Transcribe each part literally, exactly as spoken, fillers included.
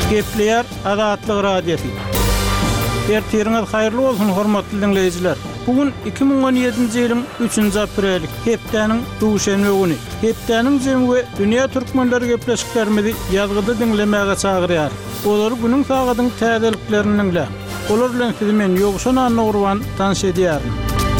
Gepleyer Azatlyk Radiosu. Ertiriniz hayırlı olsun hormatly dinleyijiler. Bugün iki bin on ýedinji ýylyň üçinji apreli, hepdeniň duşanby güni. Hepdeniň jemgy dünýä türkmenleri gepleşiklerimizi ýazgyda dinlemäge çagyrýar. Olar günüň sagatyň täzeliklerini dinle. Olar bilen sizi men ýogşan Nurwan tanış edýärim.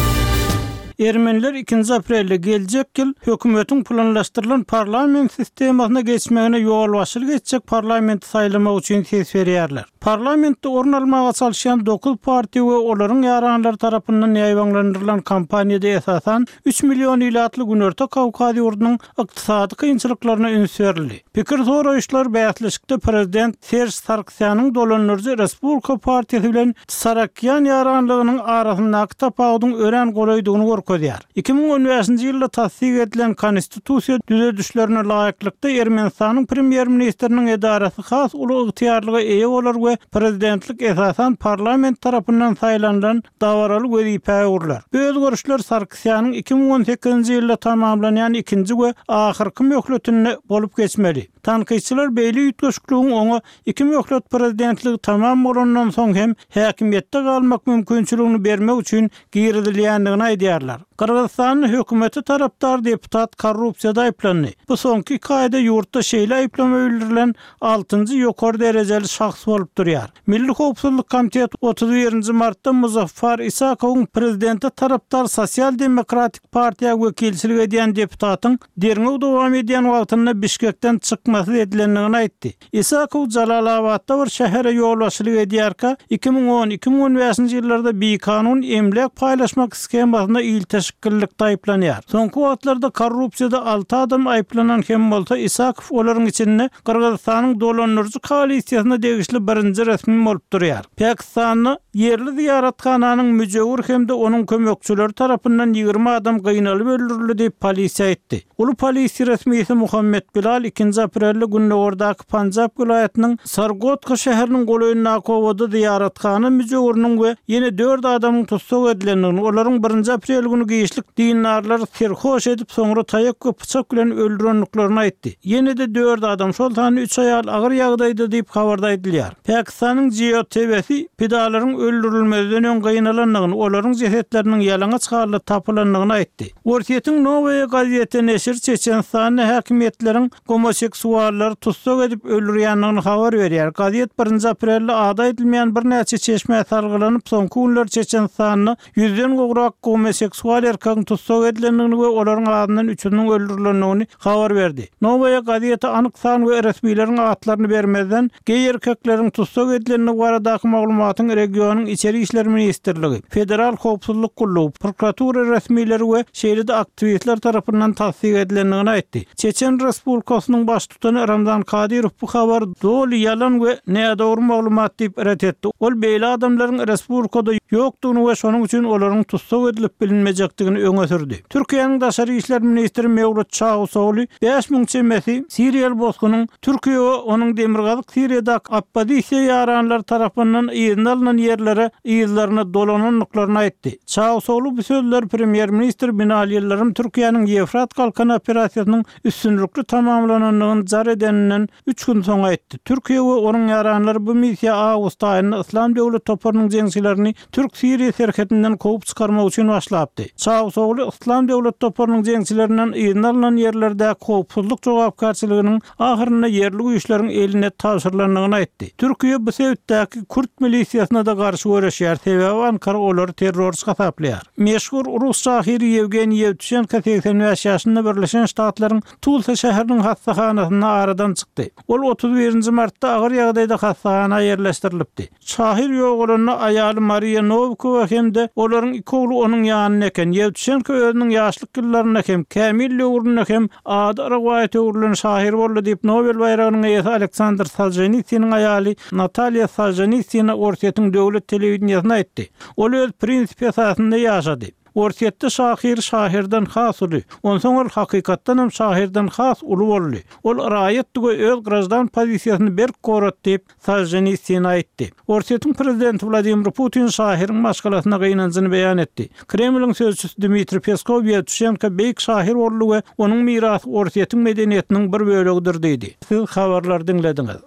Ermeniler ikinji aprelde geljek ýyl hökümetiň planlaşdyrylan parlament sistemasyna geçmegine ýol başyl geçjek parlament saýlamak üçin ses berýärler. Parlamentde orun almaga çalışan dokuz parti we olaryň ýaranlary tarapyndan ýaýbanlandyrylan kampaniýada esasan üç million ýylatly Günörte Kawkaz ýurdunyň ykdysady kynçylyklaryna üns berildi. Pikir soraýşlar beýatlyşykda prezident Serj Sargsýanyň dolanlary Respublika Partiyasy bilen Sarakyan ýaranlygynyň arasyndaky tapawdyň ören golaýdygyny görkezýär. iki bin on beşinji ýylda tasdik edilen konstitusiýa düzedişlerine laýyklykda Ermenistanyň premier ministriniň edarasy has uly ygtyýarlyga eýe bolar we prezidentlik esasan parlament tarapyndan saýlanýan dawaraly wezipä urlar. Bu özgörüşler Sargsýanyň iki bin on sekizinji ýylda tamamlanýan ikinji we ahyrky möhletine bolup geçmeli. Tanqyçylar beýle ýetgeşikligiň oňa iki möhlet prezidentligi tamam bolandan soň hem häkimetde galmak mümkinçiligini bermek üçin giridilýändigini aýdýarlar. Kırgızstanyň hökümeti tarapdar deputat korrupsiýada aýplandy. Bu soňky kaýda ýurtda şeýle aýplama bildirilen altynjy ýokary derejeli şahs bolup durýar. Milli Howpsuzlyk Komiteti otuz birinji martda Muzaffar Isakowyň prezidenti tarapdar Sosial Demokratik Partiýa wekilçilik edýän deputatyň derňe dowam edýän wagtynda Bişkekden çykmasy edilendigini aýtdy. Isakow Jalalabadda bir şähere ýol başylyk edýärkä iki bin on iki bin on beşinji ýyllarda bir kanun emlek paýlaşmak skemasyna ilteşikillikde aýplanýar. Soňky wagtlarda korrupsiýada altı adam aýplanan hem bolsa Isakow olaryň içinde Kırgızstanyň dolanlary koalisiýasyna degişli birinji resmi bolup durýar. Pakistanyň yerli ziyaretkhananyň müjewir hemde onuň kömekçileri tarapyndan ýygrimi adam gynalyp öldürildi diýip polisiýa etdi. Ulu polisiýa resmiýeti Muhammed Bilal ikinji aprelde günde ordaky Panjab vilayatynyň Sargodka şäheriniň golaýyna kowada ziyaretkhana müjewiriniň we ýene dört adamyň tutsak edilendigini, olaryň birinji aprel günü giýişlik dinarlar serhoş edip soňra taýak we pyçak bilen öldürenliklerini aýtdy. Ýene de dört adam şol tany üç aýal agyr ýagdaýda diýip habarda edilýär. Pakistanyň J O T V-si pidalaryň öldürilmezden öň gynalandygyny, olaryň jehetleriniň ýalanga çykarlyp tapylandygyny aýtdy. Wortiýetiň Novaya gazeti neşir Çeçenistanyň häkimetleriň homoseksuallar tutsak edip öldürýändigini habar berýär. Gazet birinji aprelde ada edilmeýän bir näçe çeşme sargylanyp soňky günler Çeçenistanyň yüzden gowrak homoseksual erkegiň tutsak edilendigini we olaryň adyndan üçünün öldürilendigini habar berdi. Novaya gazeti anyk san we resmiýleriň atlaryny bermeden geý erkekleriň tutsak edilenligi baradaky maglumatyň regionyň içeri işler ministrligi, Federal Howpsuzlyk Gullugy, prokuratura resmiýleri we şeýle aktivistler tarapyndan tasdik edilendigini aýtdy. Çeçen Respublikasynyň baş tutany Ramzan Kadyrow bu habar doly ýalan we nädowru maglumat diýip ret etdi. Ol beýle adamlaryň respublikada ýokdugyny we şonuň üçin olaryň tutsak edilip bilinmejekdigini öňe sürdi. Türkiýanyň daşary işler ministri Mevlut Çavuşoğlu beş ming çemesi Siriýal bosqunyň Türkiýe we onuň demirgazyk Siriýada oppozisiýa ýaranlar tarapyndan ýygyny alynan ýerlere ýyllaryna dolananlyklaryny aýtdy. Çavuşoğlu bu sözler premier ministr Binali Ýyldyrym Türkiýanyň Ýefrat galkan operasiýasynyň üstünlükli tamamlananlygyny jar edeninden üç gün soň aýtdy. Türkiýe we onuň ýaranlary bu missiýa awgust aýynda Islam döwlet toparynyň jeňçilerini Türk Siriýa serhetinden kovup çykarmak üçin başlapdy. Çavuşoğlu Islam döwlet toparynyň jeňçilerinden ýygyny alynan ýerlerde howpsuzlyk jogapkarçylygynyň ahyrynda yerli güýçleriň eline tapşyrylandygyny aýtdy. Türkiýe bu sebäpdäki Kürt milisiýasyna da garşy görüşýär, sebäbi Ankara olary terrorist hasaplaýar. Meşhur rus şahyry Yevgeniy Yevtushenko seksen beş ýaşynda Birleşen Ştatlaryň Tulsa şäheriniň hastahanasyna aradan çykdy. Ol otuz birinji martda agyr ýagdaýda hastahana ýerleşdirilipdi. Şahyr ýoğluny aýaly Maria Novikowa hemde olaryň iki ogly onuň ýanyna eken. Yevtushenko özüniň ýaşlyk ýyllaryna hem Kamil ýoğluny hem ady Arawaýat ýoğluny şahyr boldy diýip Nobel bayragynyň eýesi Aleksandr Soljenitsynyň aýaly Natalya Soljenitsyna Ortiýetiň döwlet telewizionyna aýtdy. Ol öz prinsip esasynda ýaşady. Ortiýetde şahyr şahirden has uly. Onsoň ol hakykatdan hem şahirden has uly boldy. Ol raýat we öz grajdan pozisiýasyny berk gorat diýip Soljenitsin aýtdy. Ortiýetiň prezidenti Vladimir Putin şahyryň maşgalasyna gynanjyny beýan etdi. Kremliň sözçüsü Dmitri Peskov Yevtushenko beýik şahyr boldy we onuň mirasy Ortiýetiň medeniýetiniň bir bölegidir diýdi. Siz habarlar dinlediňiz.